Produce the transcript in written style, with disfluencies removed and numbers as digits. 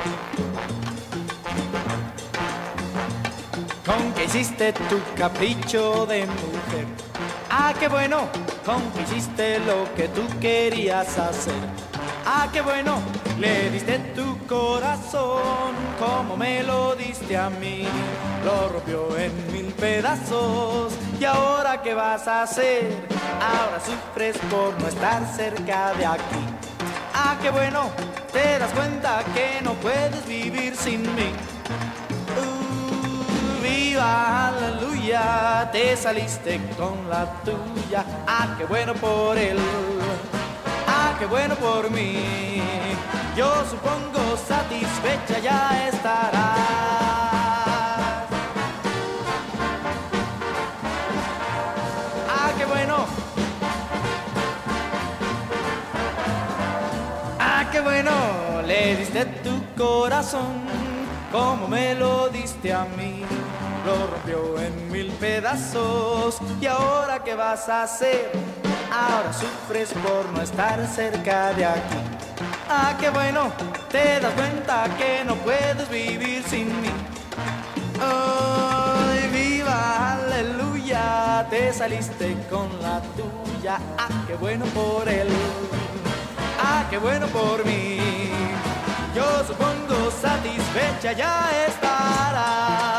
Con que hiciste tu capricho de mujer. Ah, qué bueno, con que hiciste lo que tú querías hacer. Ah, qué bueno, le diste tu corazón como me lo diste a mí. Lo rompió en 1000 pedazos. ¿Y ahora qué vas a hacer? Ahora sufres por no estar cerca de aquí. Ah, qué bueno, te das cuenta que no puedes vivir sin mí. Viva, aleluya, te saliste con la tuya. Ah, qué bueno por él. Ah, qué bueno por mí. Yo supongo satisfecha ya estarás. Ah, qué bueno. Ah, qué bueno. Le diste tu corazón como me lo diste a mí. Lo rompió en 1000 pedazos. ¿Y ahora qué vas a hacer? Ahora sufres por no estar cerca de aquí. Ah, qué bueno, te das cuenta que no puedes vivir sin mí. Ay, viva, aleluya, te saliste con la tuya. Ah, qué bueno por él. Ah, qué bueno por mí. Yo supongo satisfecha ya estarás.